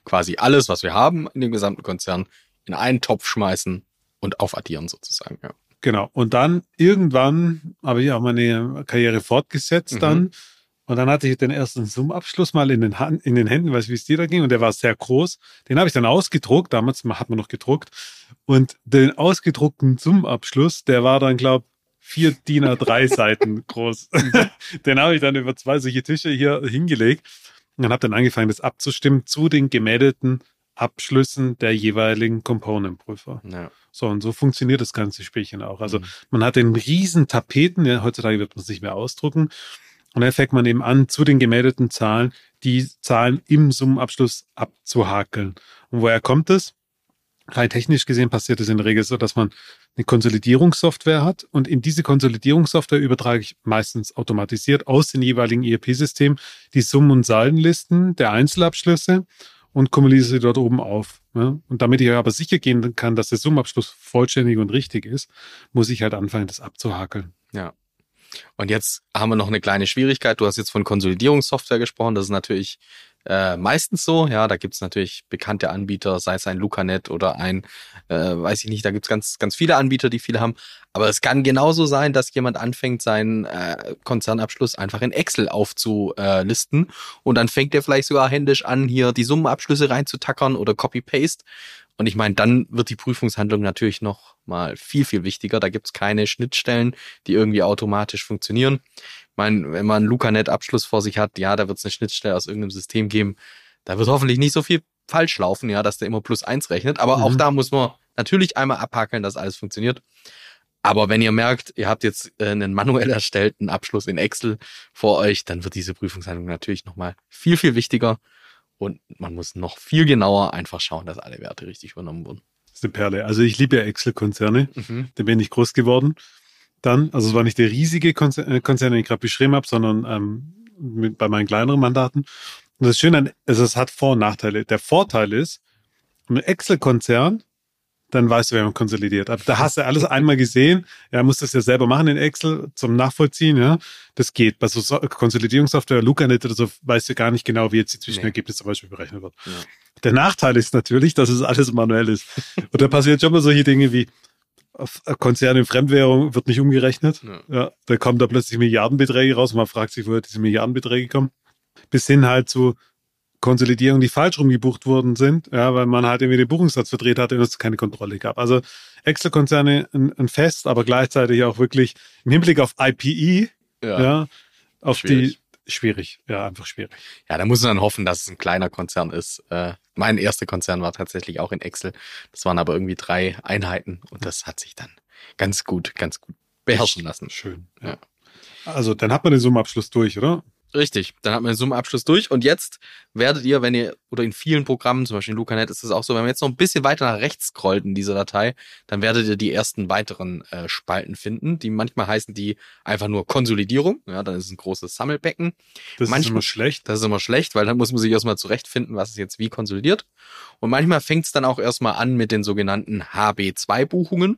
quasi alles, was wir haben in dem gesamten Konzern, in einen Topf schmeißen und aufaddieren sozusagen, ja. Genau. Und dann irgendwann habe ich auch meine Karriere fortgesetzt Mhm. dann. Und dann hatte ich den ersten Summabschluss mal in den, Hand, in den Händen, weiß wie es dir da ging. Und der war sehr groß. Den habe ich dann ausgedruckt. Damals hat man noch gedruckt. Und den ausgedruckten Summabschluss, der war dann, glaube ich, vier D I N A drei Seiten groß. Den habe ich dann über zwei solche Tische hier hingelegt. Und dann habe dann angefangen, das abzustimmen zu den gemeldeten Abschlüssen der jeweiligen Component-Prüfer. Ja. So, und so funktioniert das ganze Spielchen auch. Also Mhm. man hat den riesen Tapeten, ja, heutzutage wird man es nicht mehr ausdrucken. Und dann fängt man eben an, zu den gemeldeten Zahlen, die Zahlen im Summenabschluss abzuhakeln. Und woher kommt es? Rein technisch gesehen passiert es in der Regel so, dass man eine Konsolidierungssoftware hat und in diese Konsolidierungssoftware übertrage ich meistens automatisiert aus den jeweiligen E R P-Systemen die Summen- und Saldenlisten der Einzelabschlüsse und kumuliere sie dort oben auf. Ja? Und damit ich aber sicher gehen kann, dass der Summenabschluss vollständig und richtig ist, muss ich halt anfangen, das abzuhakeln. Ja. Und jetzt haben wir noch eine kleine Schwierigkeit. Du hast jetzt von Konsolidierungssoftware gesprochen. Das ist natürlich äh, meistens so. Ja, da gibt's natürlich bekannte Anbieter, sei es ein Lucanet oder ein, äh, weiß ich nicht, da gibt's ganz, ganz viele Anbieter, die viele haben. Aber es kann genauso sein, dass jemand anfängt, seinen äh, Konzernabschluss einfach in Excel aufzulisten. Und dann fängt er vielleicht sogar händisch an, hier die Summenabschlüsse reinzutackern oder Copy-Paste. Und ich meine, dann wird die Prüfungshandlung natürlich noch mal viel, viel wichtiger. Da gibt's keine Schnittstellen, die irgendwie automatisch funktionieren. Ich meine, wenn man einen Lucanet-Abschluss vor sich hat, ja, da wird's eine Schnittstelle aus irgendeinem System geben. Da wird hoffentlich nicht so viel falsch laufen, ja, dass der immer plus eins rechnet. Aber Mhm. auch da muss man natürlich einmal abhakeln, dass alles funktioniert. Aber wenn ihr merkt, ihr habt jetzt äh, einen manuell erstellten Abschluss in Excel vor euch, dann wird diese Prüfungshandlung natürlich nochmal viel, viel wichtiger. Und man muss noch viel genauer einfach schauen, dass alle Werte richtig übernommen wurden. Das ist eine Perle. Also ich liebe ja Excel-Konzerne. Mhm. Da bin ich groß geworden. Dann, also es war nicht der riesige Konzern, äh, Konzern, den ich gerade beschrieben habe, sondern ähm, mit, bei meinen kleineren Mandaten. Und das Schöne an, also es hat Vor- und Nachteile. Der Vorteil ist, ein Excel-Konzern, dann weißt du, wer man konsolidiert. Aber da hast du alles einmal gesehen. Ja, musst das ja selber machen in Excel zum Nachvollziehen. Ja, das geht. Bei so so- Konsolidierungssoftware, Lucanet oder so, weißt du gar nicht genau, wie jetzt die Zwischenergebnisse zum Beispiel berechnet wird. Ja. Der Nachteil ist natürlich, dass es alles manuell ist. Und da passieren schon mal solche Dinge wie auf Konzerne in Fremdwährung wird nicht umgerechnet. Ja. Ja, da kommen da plötzlich Milliardenbeträge raus und man fragt sich, woher diese Milliardenbeträge kommen. Bis hin halt zu Konsolidierungen, die falsch rumgebucht worden sind, ja, weil man halt irgendwie den Buchungssatz verdreht hatte und es keine Kontrolle gab. Also Excel-Konzerne ein, ein Fest, aber gleichzeitig auch wirklich im Hinblick auf I P E, ja, Ja. auf Schwierig. die schwierig, ja, einfach schwierig. Ja, da muss man dann hoffen, dass es ein kleiner Konzern ist. Äh, mein erster Konzern war tatsächlich auch in Excel. Das waren aber irgendwie drei Einheiten und das hat sich dann ganz gut, ganz gut beherrschen lassen. Schön. Ja. Ja. Also dann hat man den Summenabschluss durch, oder? Richtig, dann hat man den Summenabschluss durch und jetzt werdet ihr, wenn ihr, oder in vielen Programmen, zum Beispiel in Lucanet ist es auch so, wenn man jetzt noch ein bisschen weiter nach rechts scrollt in dieser Datei, dann werdet ihr die ersten weiteren äh, Spalten finden, die manchmal heißen die einfach nur Konsolidierung, ja, dann ist es ein großes Sammelbecken. Das ist Manchmal- immer schlecht. Das ist immer schlecht, weil dann muss man sich erstmal zurechtfinden, was ist jetzt wie konsolidiert. Und manchmal fängt es dann auch erstmal an mit den sogenannten H B zwei Buchungen.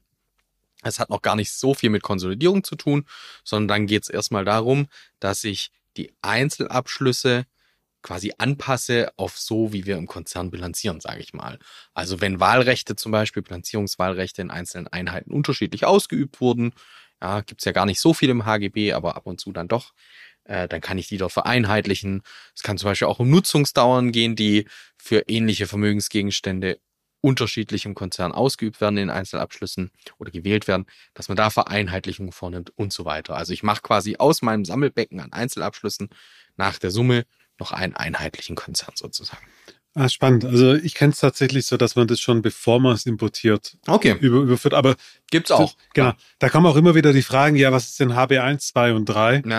Es hat noch gar nicht so viel mit Konsolidierung zu tun, sondern dann geht es erstmal darum, dass ich die Einzelabschlüsse quasi anpasse auf so, wie wir im Konzern bilanzieren, sage ich mal. Also wenn Wahlrechte zum Beispiel, Bilanzierungswahlrechte in einzelnen Einheiten unterschiedlich ausgeübt wurden, ja, gibt's ja gar nicht so viel im H G B, aber ab und zu dann doch, äh, dann kann ich die dort vereinheitlichen. Es kann zum Beispiel auch um Nutzungsdauern gehen, die für ähnliche Vermögensgegenstände unterschiedlich im Konzern ausgeübt werden in Einzelabschlüssen oder gewählt werden, dass man da Vereinheitlichungen vornimmt und so weiter. Also ich mache quasi aus meinem Sammelbecken an Einzelabschlüssen nach der Summe noch einen einheitlichen Konzern sozusagen. Ah, spannend. Also ich kenne es tatsächlich so, dass man das schon, bevor man es importiert, Okay, über, überführt. Aber gibt's auch. genau, da kommen auch immer wieder die Fragen, ja, was ist denn H B eins, zwei und drei? Ja.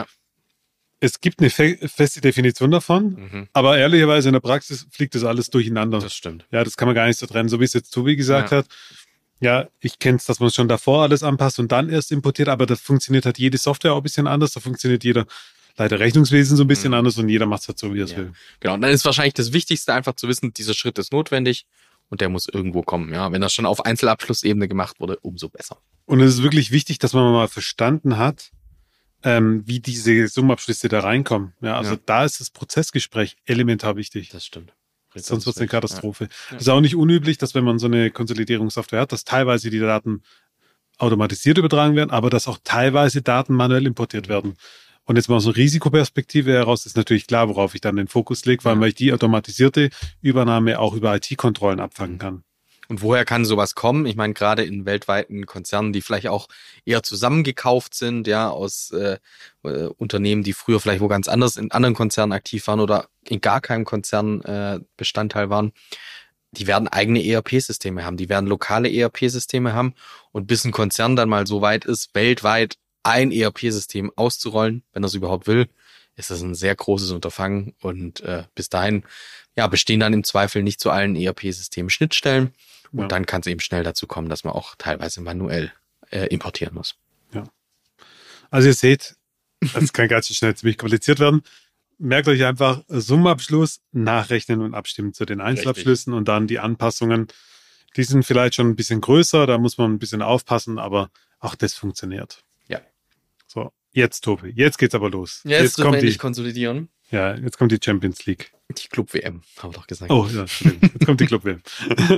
Es gibt eine fe feste Definition davon, Mhm. aber ehrlicherweise in der Praxis fliegt das alles durcheinander. Das stimmt. Ja, das kann man gar nicht so trennen, so wie es jetzt Tobi gesagt Ja. hat. Ja, ich kenne es, dass man schon davor alles anpasst und dann erst importiert, aber das funktioniert halt jede Software auch ein bisschen anders. Da funktioniert jeder, leider Rechnungswesen so ein bisschen Mhm. anders und jeder macht es halt so, wie er es Ja. will. Genau, und dann ist wahrscheinlich das Wichtigste einfach zu wissen, dieser Schritt ist notwendig und der muss irgendwo kommen. Ja, wenn das schon auf Einzelabschlussebene gemacht wurde, umso besser. Und es ist wirklich wichtig, dass man mal verstanden hat, ähm, wie diese Summenabschlüsse da reinkommen. Ja, also Ja. da ist das Prozessgespräch elementar wichtig. Das stimmt. Sonst wird es eine Katastrophe. Ja. Ja. Es ist auch nicht unüblich, dass wenn man so eine Konsolidierungssoftware hat, dass teilweise die Daten automatisiert übertragen werden, aber dass auch teilweise Daten manuell importiert werden. Und jetzt mal aus einer Risikoperspektive heraus ist natürlich klar, worauf ich dann den Fokus lege, weil, ja. weil ich die automatisierte Übernahme auch über I T-Kontrollen abfangen kann. Und woher kann sowas kommen? Ich meine, gerade in weltweiten Konzernen, die vielleicht auch eher zusammengekauft sind, ja, aus äh, äh, Unternehmen, die früher vielleicht wo ganz anders in anderen Konzernen aktiv waren oder in gar keinem Konzern äh, Bestandteil waren, die werden eigene E R P-Systeme haben, die werden lokale E R P-Systeme haben und bis ein Konzern dann mal so weit ist, weltweit ein E R P-System auszurollen, wenn er es überhaupt will, ist das ein sehr großes Unterfangen und äh, bis dahin ja bestehen dann im Zweifel nicht zu allen E R P-Systemen Schnittstellen. Und ja. dann kann es eben schnell dazu kommen, dass man auch teilweise manuell äh, importieren muss. Ja. Also ihr seht, das kann ganz schnell ziemlich kompliziert werden. Merkt euch einfach Summenabschluss, nachrechnen und abstimmen zu den Einzelabschlüssen. Richtig. Und dann die Anpassungen. Die sind vielleicht schon ein bisschen größer, da muss man ein bisschen aufpassen, aber auch das funktioniert. Ja. So, jetzt Tobi, jetzt geht's aber los. Jetzt, jetzt kommt die konsolidieren. Ja, jetzt kommt die Champions League. Die Club-W M, haben wir doch gesagt. Oh, ja, jetzt kommt die Club-W M.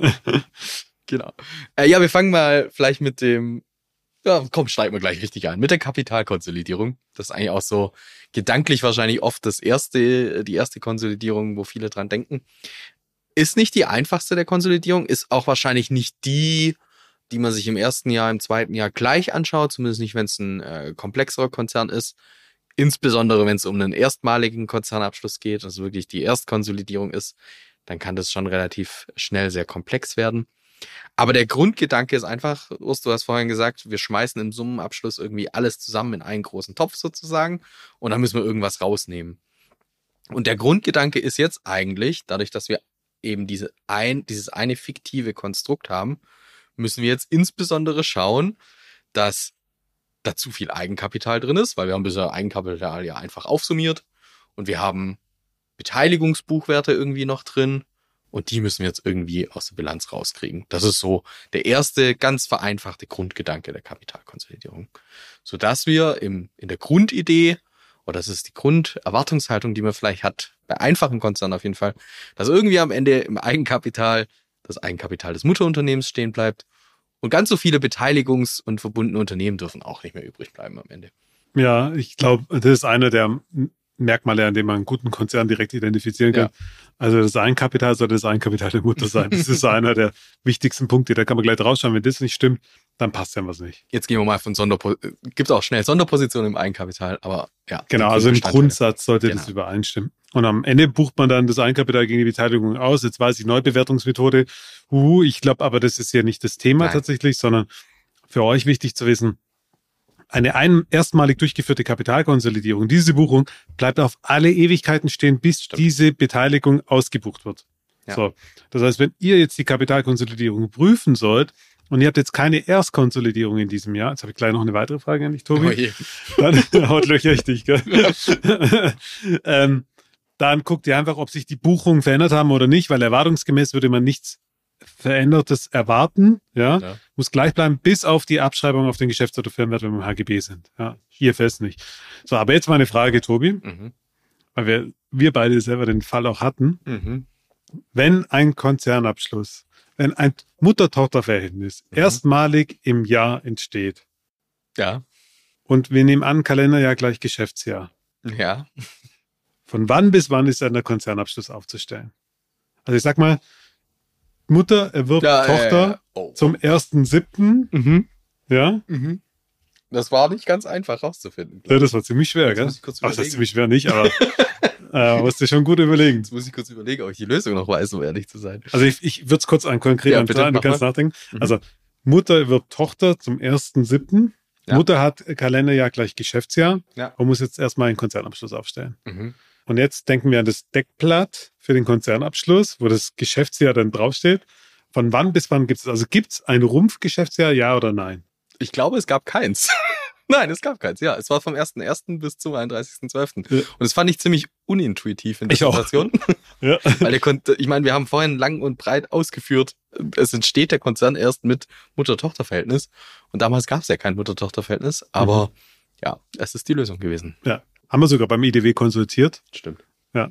Genau. Äh, ja, wir fangen mal vielleicht mit dem, ja, komm, steigen wir gleich richtig ein, mit der Kapitalkonsolidierung. Das ist eigentlich auch so gedanklich wahrscheinlich oft das erste, die erste Konsolidierung, wo viele dran denken. Ist nicht die einfachste der Konsolidierung, ist auch wahrscheinlich nicht die, die man sich im ersten Jahr, im zweiten Jahr gleich anschaut, zumindest nicht, wenn es ein äh, komplexerer Konzern ist. Insbesondere, wenn es um einen erstmaligen Konzernabschluss geht, also wirklich die Erstkonsolidierung ist, dann kann das schon relativ schnell sehr komplex werden. Aber der Grundgedanke ist einfach, Urs, du hast vorhin gesagt, wir schmeißen im Summenabschluss irgendwie alles zusammen in einen großen Topf sozusagen und dann müssen wir irgendwas rausnehmen. Und der Grundgedanke ist jetzt eigentlich, dadurch, dass wir eben diese ein, dieses eine fiktive Konstrukt haben, müssen wir jetzt insbesondere schauen, dass da zu viel Eigenkapital drin ist, weil wir haben bisher Eigenkapital ja einfach aufsummiert und wir haben Beteiligungsbuchwerte irgendwie noch drin und die müssen wir jetzt irgendwie aus der Bilanz rauskriegen. Das ist so der erste ganz vereinfachte Grundgedanke der Kapitalkonsolidierung, sodass wir im, in der Grundidee, oder das ist die Grunderwartungshaltung, die man vielleicht hat, bei einfachen Konzernen auf jeden Fall, dass irgendwie am Ende im Eigenkapital das Eigenkapital des Mutterunternehmens stehen bleibt. Und ganz so viele Beteiligungs- und verbundene Unternehmen dürfen auch nicht mehr übrig bleiben am Ende. Ja, ich glaube, das ist einer der Merkmale, an denen man einen guten Konzern direkt identifizieren kann. Ja. Also das Eigenkapital sollte das Eigenkapital der Mutter sein. Das ist einer der wichtigsten Punkte. Da kann man gleich rausschauen, wenn das nicht stimmt, dann passt ja was nicht. Jetzt gehen wir mal von Sonderpositionen. Gibt auch schnell Sonderpositionen im Eigenkapital, aber ja. Genau, also im Grundsatz sollte genau. das übereinstimmen. Und am Ende bucht man dann das Eigenkapital gegen die Beteiligung aus. Jetzt weiß ich, Neubewertungsmethode. Uh, ich glaube aber, das ist hier nicht das Thema Nein. tatsächlich, sondern für euch wichtig zu wissen, eine ein, erstmalig durchgeführte Kapitalkonsolidierung, diese Buchung bleibt auf alle Ewigkeiten stehen, bis Stimmt. diese Beteiligung ausgebucht wird. Ja. So, das heißt, wenn ihr jetzt die Kapitalkonsolidierung prüfen sollt und ihr habt jetzt keine Erstkonsolidierung in diesem Jahr, jetzt habe ich gleich noch eine weitere Frage an dich, Tobi. Oh je. Dann haut löcher ich dich, gell? ähm, dann guckt ihr einfach, ob sich die Buchungen verändert haben oder nicht, weil erwartungsgemäß würde man nichts Verändertes erwarten, ja? ja, muss gleich bleiben, bis auf die Abschreibung auf den Geschäfts- oder Firmenwert, wenn wir im H G B sind. Ja, hier fest nicht. So, aber jetzt mal eine Frage, Tobi, mhm. weil wir, wir beide selber den Fall auch hatten. Mhm. Wenn ein Konzernabschluss, wenn ein Mutter-Tochter-Verhältnis mhm. erstmalig im Jahr entsteht, ja, und wir nehmen an, Kalenderjahr gleich Geschäftsjahr. Ja. Von wann bis wann ist dann der Konzernabschluss aufzustellen? Also ich sag mal, Mutter erwirbt ja, Tochter äh, oh. zum ersten siebten Mhm. Ja. Mhm. Das war nicht ganz einfach rauszufinden. Ja, das war ziemlich schwer, gell? Ach, das ist ziemlich schwer nicht, aber äh, musst du schon gut überlegen. Jetzt muss ich kurz überlegen, ob ich die Lösung noch weiß, um ehrlich zu sein. Also ich, ich würde es kurz an konkret ja, anfangen, du kannst nachdenken. Mhm. Also Mutter erwirbt Tochter zum ersten siebten Ja. Mutter hat Kalenderjahr gleich Geschäftsjahr ja. und muss jetzt erstmal einen Konzernabschluss aufstellen. Mhm. Und jetzt denken wir an das Deckblatt für den Konzernabschluss, wo das Geschäftsjahr dann draufsteht. Von wann bis wann gibt es? Also gibt es ein Rumpfgeschäftsjahr, ja oder nein? Ich glaube, es gab keins. Nein, es gab keins. Ja, es war vom ersten ersten bis zum einunddreißigsten zwölften Ja. Und das fand ich ziemlich unintuitiv in der ich Situation. Ja. Weil der Kon- ich meine, wir haben vorhin lang und breit ausgeführt, es entsteht der Konzern erst mit Mutter-Tochter-Verhältnis. Und damals gab es ja kein Mutter-Tochter-Verhältnis. Aber mhm. ja, es ist die Lösung gewesen. Ja. Haben wir sogar beim I D W konsultiert. Stimmt. Ja.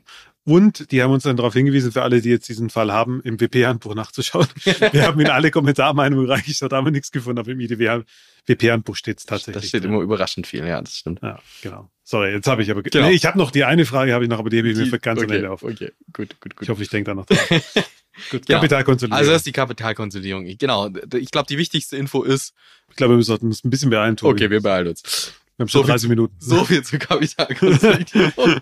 Und die haben uns dann darauf hingewiesen, für alle, die jetzt diesen Fall haben, im W P-Handbuch nachzuschauen. Wir haben in alle Kommentarmeinungen reingeschaut, haben wir nichts gefunden, aber im I D W P-Handbuch steht es tatsächlich. Das steht immer überraschend viel, ja, das stimmt. Ja, genau. Sorry, jetzt habe ich aber... Genau. Nee, ich habe noch die eine Frage, habe ich noch, aber die habe ich Die- mir für ganz am okay, Ende auf. Okay, gut, gut, gut. Ich hoffe, ich denke da noch dran. Gut, Genau. Kapitalkonsolidierung. Also das ist die Kapitalkonsolidierung. Genau. Ich glaube, die wichtigste Info ist, Ich glaube, wir sollten uns ein bisschen beeilen, Tobi. okay, wir beeilen uns. Wir haben schon so viel dreißig Minuten. So viel zur Kapitalkonsolidierung.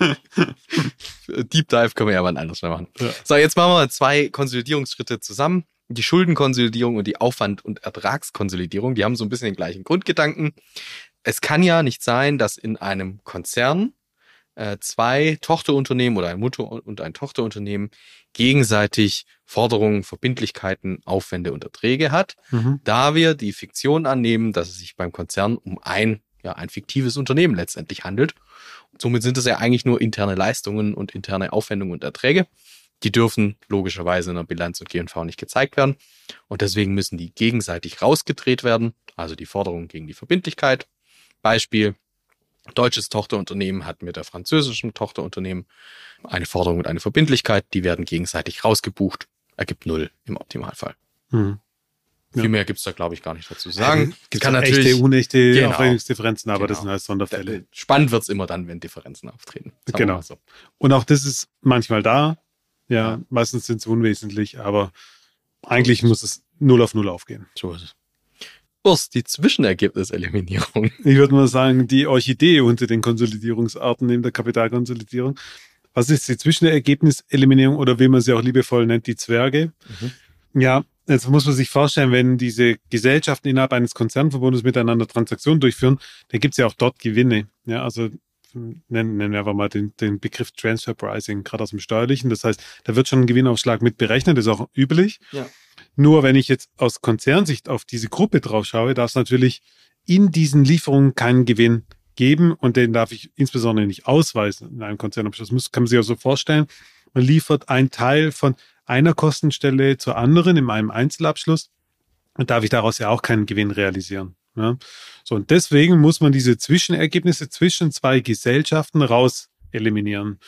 Deep Dive können wir ja mal anders mal machen. Ja. So, jetzt machen wir mal zwei Konsolidierungsschritte zusammen. Die Schuldenkonsolidierung und die Aufwand- und Ertragskonsolidierung. Die haben so ein bisschen den gleichen Grundgedanken. Es kann ja nicht sein, dass in einem Konzern äh, zwei Tochterunternehmen oder ein Mutter- und ein Tochterunternehmen gegenseitig Forderungen, Verbindlichkeiten, Aufwände und Erträge hat, Mhm. da wir die Fiktion annehmen, dass es sich beim Konzern um ein, ja, ein fiktives Unternehmen letztendlich handelt. Und somit sind es ja eigentlich nur interne Leistungen und interne Aufwendungen und Erträge. Die dürfen logischerweise in der Bilanz und G und V nicht gezeigt werden. Und deswegen müssen die gegenseitig rausgedreht werden, also die Forderung gegen die Verbindlichkeit. Beispiel: Deutsches Tochterunternehmen hat mit der französischen Tochterunternehmen eine Forderung und eine Verbindlichkeit. Die werden gegenseitig rausgebucht. Ergibt null im Optimalfall. Mhm. Ja. Viel mehr gibt's da, glaube ich, gar nicht dazu zu sagen. Es gibt kann auch natürlich, echte, unechte Genau. Aufrechnungsdifferenzen, aber das Genau. sind halt Sonderfälle. spannend wird's immer dann, wenn Differenzen auftreten. Sagen wir Genau. mal So. Und auch das ist manchmal da. Ja, meistens sind sie unwesentlich, aber eigentlich muss es null auf null aufgehen. So ist es. Urs, die Zwischenergebniseliminierung. Ich würde mal sagen, die Orchidee unter den Konsolidierungsarten neben der Kapitalkonsolidierung. Was ist die Zwischenergebniseliminierung oder wie man sie auch liebevoll nennt, die Zwerge? Mhm. Ja, jetzt muss man sich vorstellen, wenn diese Gesellschaften innerhalb eines Konzernverbundes miteinander Transaktionen durchführen, dann gibt es ja auch dort Gewinne. Ja, also nennen, nennen wir einfach mal den, den Begriff Transfer Pricing, gerade aus dem Steuerlichen. Das heißt, da wird schon ein Gewinnaufschlag mit berechnet, das ist auch üblich. Ja. Nur wenn ich jetzt aus Konzernsicht auf diese Gruppe drauf schaue, darf es natürlich in diesen Lieferungen keinen Gewinn geben und den darf ich insbesondere nicht ausweisen in einem Konzernabschluss. Das muss, kann man sich auch so vorstellen. Man liefert einen Teil von einer Kostenstelle zur anderen in einem Einzelabschluss und darf ich daraus ja auch keinen Gewinn realisieren. Ja. So, und deswegen muss man diese Zwischenergebnisse zwischen zwei Gesellschaften raus eliminieren.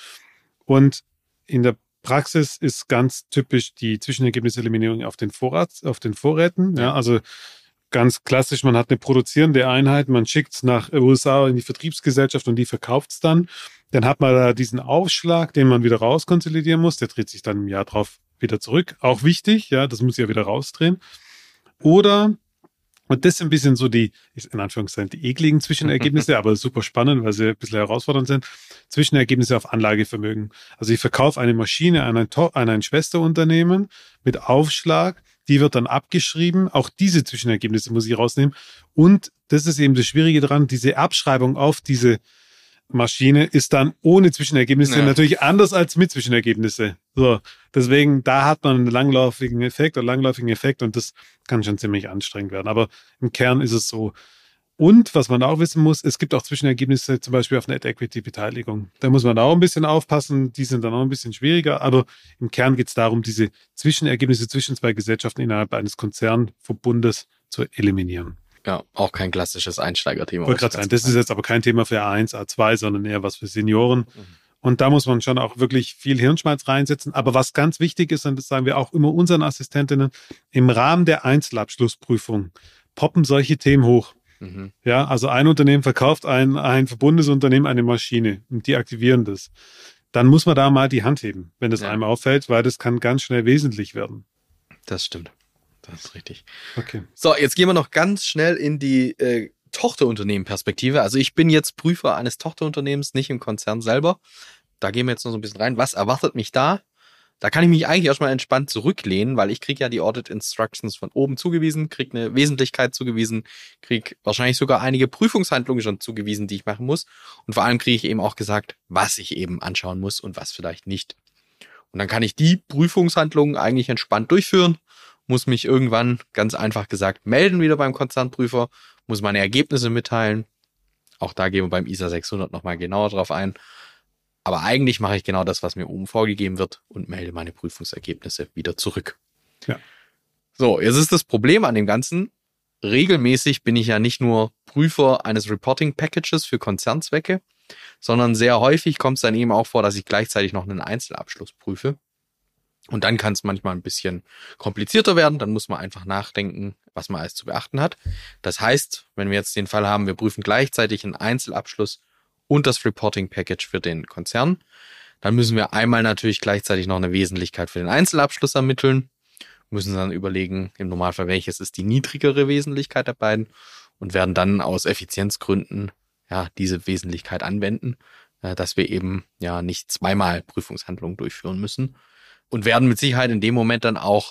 Und in der Praxis ist ganz typisch die Zwischenergebniseliminierung auf den Vorrat, auf den Vorräten. Ja, also ganz klassisch, man hat eine produzierende Einheit, man schickt es nach U S A in die Vertriebsgesellschaft und die verkauft es dann. Dann hat man da diesen Aufschlag, den man wieder rauskonsolidieren muss. Der dreht sich dann im Jahr drauf wieder zurück. Auch wichtig, ja, das muss ich ja wieder rausdrehen. Oder, und das sind ein bisschen so die, in Anführungszeichen, die ekligen Zwischenergebnisse, aber super spannend, weil sie ein bisschen herausfordernd sind. Zwischenergebnisse auf Anlagevermögen. Also ich verkaufe eine Maschine an ein, To- an ein Schwesterunternehmen mit Aufschlag, die wird dann abgeschrieben. Auch diese Zwischenergebnisse muss ich rausnehmen. Und das ist eben das Schwierige daran, diese Abschreibung auf diese Maschine ist dann ohne Zwischenergebnisse Ja. natürlich anders als mit Zwischenergebnisse. So, deswegen, da hat man einen langläufigen Effekt oder langläufigen Effekt und das kann schon ziemlich anstrengend werden. Aber im Kern ist es so. Und was man auch wissen muss, es gibt auch Zwischenergebnisse, zum Beispiel auf eine Equity-Beteiligung. Da muss man auch ein bisschen aufpassen, die sind dann auch ein bisschen schwieriger, aber im Kern geht es darum, diese Zwischenergebnisse zwischen zwei Gesellschaften innerhalb eines Konzernverbundes zu eliminieren. Ja, auch kein klassisches Einsteigerthema. Wollte gerade sagen, das ist jetzt aber kein Thema für A eins, A zwei, sondern eher was für Senioren. Mhm. Und da muss man schon auch wirklich viel Hirnschmalz reinsetzen. Aber was ganz wichtig ist, und das sagen wir auch immer unseren Assistentinnen, im Rahmen der Einzelabschlussprüfung poppen solche Themen hoch. Mhm. Ja, also ein Unternehmen verkauft ein, ein Verbundesunternehmen eine Maschine und die aktivieren das. Dann muss man da mal die Hand heben, wenn das Ja. einem auffällt, weil das kann ganz schnell wesentlich werden. Das stimmt. Das ist richtig. Okay. So, jetzt gehen wir noch ganz schnell in die äh, Tochterunternehmenperspektive. Also ich bin jetzt Prüfer eines Tochterunternehmens, nicht im Konzern selber. Da gehen wir jetzt noch so ein bisschen rein. Was erwartet mich da? Da kann ich mich eigentlich erstmal entspannt zurücklehnen, weil ich kriege ja die Audit Instructions von oben zugewiesen, kriege eine Wesentlichkeit zugewiesen, kriege wahrscheinlich sogar einige Prüfungshandlungen schon zugewiesen, die ich machen muss. Und vor allem kriege ich eben auch gesagt, was ich eben anschauen muss und was vielleicht nicht. Und dann kann ich die Prüfungshandlungen eigentlich entspannt durchführen, muss mich irgendwann, ganz einfach gesagt, melden wieder beim Konzernprüfer, muss meine Ergebnisse mitteilen. Auch da gehen wir beim I S A sechshundert nochmal genauer drauf ein. Aber eigentlich mache ich genau das, was mir oben vorgegeben wird und melde meine Prüfungsergebnisse wieder zurück. Ja. So, jetzt ist das Problem an dem Ganzen. Regelmäßig bin ich ja nicht nur Prüfer eines Reporting Packages für Konzernzwecke, sondern sehr häufig kommt es dann eben auch vor, dass ich gleichzeitig noch einen Einzelabschluss prüfe. Und dann kann es manchmal ein bisschen komplizierter werden. Dann muss man einfach nachdenken, was man alles zu beachten hat. Das heißt, wenn wir jetzt den Fall haben, wir prüfen gleichzeitig einen Einzelabschluss und das Reporting Package für den Konzern, dann müssen wir einmal natürlich gleichzeitig noch eine Wesentlichkeit für den Einzelabschluss ermitteln, müssen dann überlegen, im Normalfall, welches ist die niedrigere Wesentlichkeit der beiden und werden dann aus Effizienzgründen ja diese Wesentlichkeit anwenden, dass wir eben ja nicht zweimal Prüfungshandlungen durchführen müssen. Und werden mit Sicherheit in dem Moment dann auch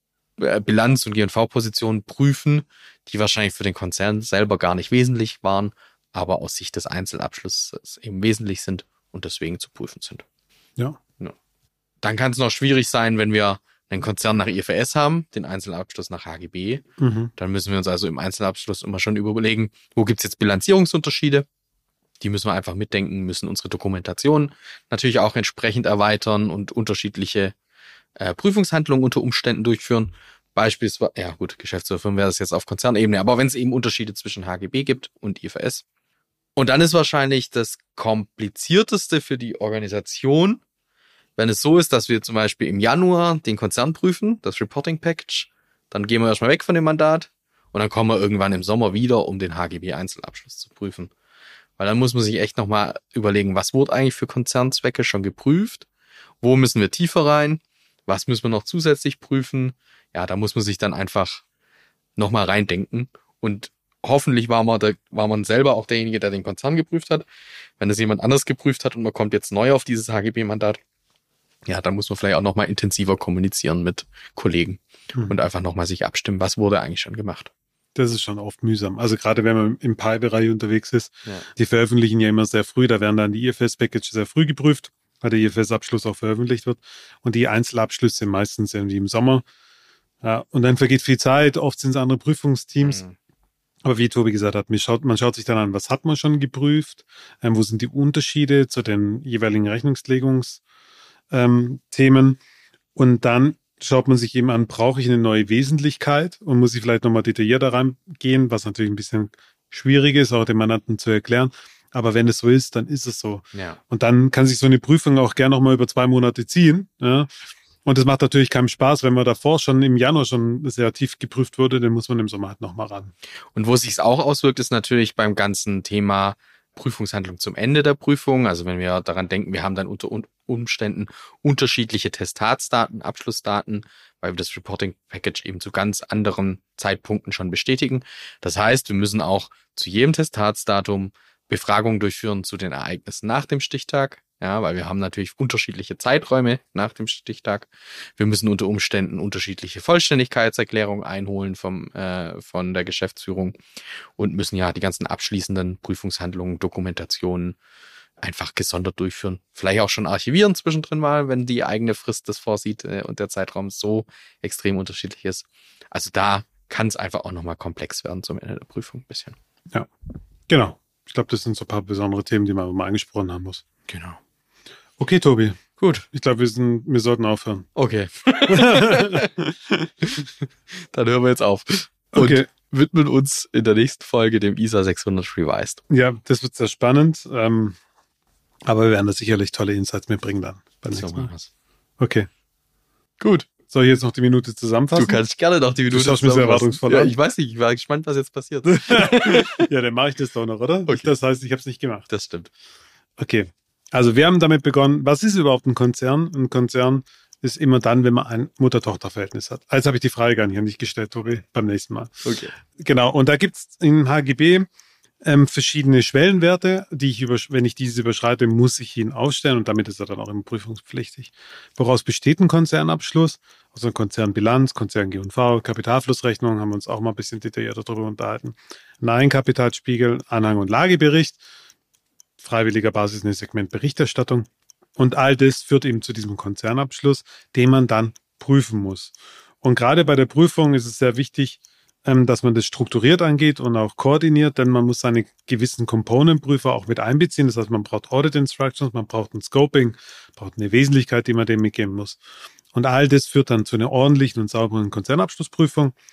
Bilanz- und G und V-Positionen prüfen, die wahrscheinlich für den Konzern selber gar nicht wesentlich waren, aber aus Sicht des Einzelabschlusses eben wesentlich sind und deswegen zu prüfen sind. Ja. Ja. Dann kann es noch schwierig sein, wenn wir einen Konzern nach I F R S haben, den Einzelabschluss nach H G B. Mhm. Dann müssen wir uns also im Einzelabschluss immer schon überlegen, wo gibt es jetzt Bilanzierungsunterschiede? Die müssen wir einfach mitdenken, müssen unsere Dokumentation natürlich auch entsprechend erweitern und unterschiedliche äh, Prüfungshandlungen unter Umständen durchführen. Beispielsweise, ja gut, Geschäftsführung wäre das jetzt auf Konzernebene, aber wenn es eben Unterschiede zwischen H G B gibt und I F R S. Und dann ist wahrscheinlich das Komplizierteste für die Organisation, wenn es so ist, dass wir zum Beispiel im Januar den Konzern prüfen, das Reporting Package, dann gehen wir erstmal weg von dem Mandat und dann kommen wir irgendwann im Sommer wieder, um den H G B-Einzelabschluss zu prüfen. Weil dann muss man sich echt nochmal überlegen, was wurde eigentlich für Konzernzwecke schon geprüft? Wo müssen wir tiefer rein? Was müssen wir noch zusätzlich prüfen? Ja, da muss man sich dann einfach nochmal reindenken. Und hoffentlich war man, der, war man selber auch derjenige, der den Konzern geprüft hat. Wenn das jemand anders geprüft hat und man kommt jetzt neu auf dieses H G B-Mandat, ja, dann muss man vielleicht auch nochmal intensiver kommunizieren mit Kollegen mhm. und einfach nochmal sich abstimmen, was wurde eigentlich schon gemacht. Das ist schon oft mühsam. Also gerade wenn man im P I-Bereich unterwegs ist, Ja. die veröffentlichen ja immer sehr früh, da werden dann die I F S-Package sehr früh geprüft, weil der I F S-Abschluss auch veröffentlicht wird. Und die Einzelabschlüsse meistens irgendwie im Sommer. Ja, und dann vergeht viel Zeit, oft sind es andere Prüfungsteams. Mhm. Aber wie Tobi gesagt hat, man schaut, man schaut sich dann an, was hat man schon geprüft, ähm, wo sind die Unterschiede zu den jeweiligen Rechnungslegungsthemen. Ähm, und dann schaut man sich eben an, brauche ich eine neue Wesentlichkeit und muss ich vielleicht nochmal detaillierter reingehen, was natürlich ein bisschen schwierig ist, auch dem Mandanten zu erklären. Aber wenn es so ist, dann ist es so. Ja. Und dann kann sich so eine Prüfung auch gerne nochmal über zwei Monate ziehen. Ja. Und das macht natürlich keinen Spaß, wenn man davor schon im Januar schon sehr tief geprüft wurde, dann muss man im Sommer halt nochmal ran. Und wo es sich auch auswirkt, ist natürlich beim ganzen Thema Prüfungshandlung zum Ende der Prüfung. Also wenn wir daran denken, wir haben dann unter Umständen unterschiedliche Testatsdaten, Abschlussdaten, weil wir das Reporting Package eben zu ganz anderen Zeitpunkten schon bestätigen. Das heißt, wir müssen auch zu jedem Testatsdatum Befragungen durchführen zu den Ereignissen nach dem Stichtag. Ja, weil wir haben natürlich unterschiedliche Zeiträume nach dem Stichtag. Wir müssen unter Umständen unterschiedliche Vollständigkeitserklärungen einholen vom äh, von der Geschäftsführung und müssen ja die ganzen abschließenden Prüfungshandlungen, Dokumentationen einfach gesondert durchführen. Vielleicht auch schon archivieren zwischendrin mal, wenn die eigene Frist das vorsieht äh, und der Zeitraum so extrem unterschiedlich ist. Also da kann es einfach auch nochmal komplex werden zum Ende der Prüfung ein bisschen. Ja, genau. Ich glaube, das sind so ein paar besondere Themen, die man mal angesprochen haben muss. Genau. Okay, Tobi. Gut. Ich glaube, wir sind, wir sollten aufhören. Okay. Dann hören wir jetzt auf. Und okay. widmen uns in der nächsten Folge dem I S A sechshundert Revised. Ja, das wird sehr spannend. Ähm, aber wir werden da sicherlich tolle Insights mitbringen dann. Beim So nächsten Mal. machen wir's. Okay. Gut. Soll ich jetzt noch die Minute zusammenfassen? Du kannst gerne noch die Minute Du schaust mir sehr erwartungsvoll ja, an. ich weiß nicht, ich war gespannt, was jetzt passiert. Ja, dann mache ich das doch noch, oder? Okay. Das heißt, ich habe es nicht gemacht. Das stimmt. Okay. Also wir haben damit begonnen, was ist überhaupt ein Konzern? Ein Konzern ist immer dann, wenn man ein Mutter-Tochter-Verhältnis hat. Jetzt habe ich die Frage gar nicht gestellt, Tobi, beim nächsten Mal. Okay. Genau, und da gibt es in H G B ähm, verschiedene Schwellenwerte, die ich über, wenn ich diese überschreite, muss ich ihn ausstellen und damit ist er dann auch immer prüfungspflichtig. Woraus besteht ein Konzernabschluss? Also Konzernbilanz, Konzern G und V, Kapitalflussrechnung, haben wir uns auch mal ein bisschen detaillierter darüber unterhalten. Ein Eigenkapitalspiegel, Anhang- und Lagebericht, freiwilliger Basis eine Segmentberichterstattung. Und all das führt eben zu diesem Konzernabschluss, den man dann prüfen muss. Und gerade bei der Prüfung ist es sehr wichtig, dass man das strukturiert angeht und auch koordiniert, denn man muss seine gewissen Component-Prüfer auch mit einbeziehen. Das heißt, man braucht Audit Instructions, man braucht ein Scoping, braucht eine Wesentlichkeit, die man dem mitgeben muss. Und all das führt dann zu einer ordentlichen und sauberen Konzernabschlussprüfung.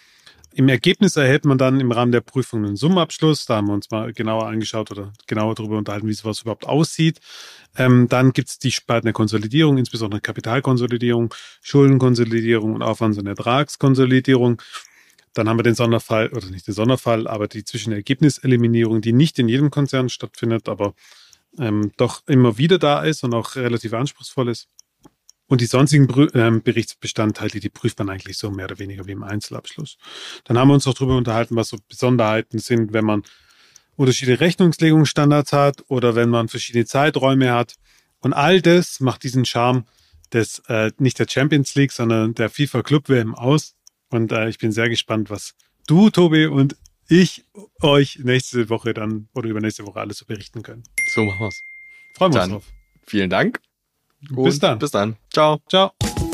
Im Ergebnis erhält man dann im Rahmen der Prüfung einen Summenabschluss. Da haben wir uns mal genauer angeschaut oder genauer darüber unterhalten, wie sowas überhaupt aussieht. Ähm, dann gibt es die Spalten der Konsolidierung, insbesondere Kapitalkonsolidierung, Schuldenkonsolidierung und Aufwands- und Ertragskonsolidierung. Dann haben wir den Sonderfall, oder nicht den Sonderfall, aber die Zwischenergebniseliminierung, die nicht in jedem Konzern stattfindet, aber ähm, doch immer wieder da ist und auch relativ anspruchsvoll ist. Und die sonstigen Brü- ähm, Berichtsbestandteile, die prüft man eigentlich so mehr oder weniger wie im Einzelabschluss. Dann haben wir uns auch darüber unterhalten, was so Besonderheiten sind, wenn man unterschiedliche Rechnungslegungsstandards hat oder wenn man verschiedene Zeiträume hat. Und all das macht diesen Charme des, äh, nicht der Champions League, sondern der FIFA Club W M aus. Und äh, ich bin sehr gespannt, was du, Tobi, und ich euch nächste Woche dann oder übernächste Woche alles so berichten können. So machen wir's. Freuen wir Dann uns drauf. Vielen Dank. Bis Und dann. Bis dann. Ciao. Ciao.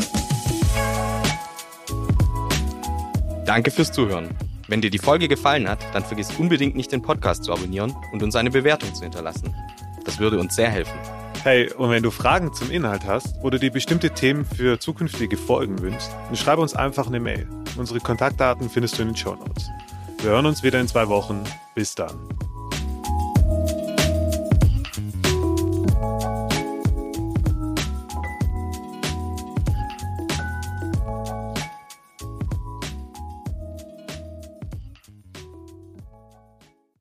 Danke fürs Zuhören. Wenn dir die Folge gefallen hat, dann vergiss unbedingt nicht, den Podcast zu abonnieren und uns eine Bewertung zu hinterlassen. Das würde uns sehr helfen. Hey, und wenn du Fragen zum Inhalt hast oder dir bestimmte Themen für zukünftige Folgen wünschst, dann schreib uns einfach eine Mail. Unsere Kontaktdaten findest du in den Shownotes. Wir hören uns wieder in zwei Wochen. Bis dann.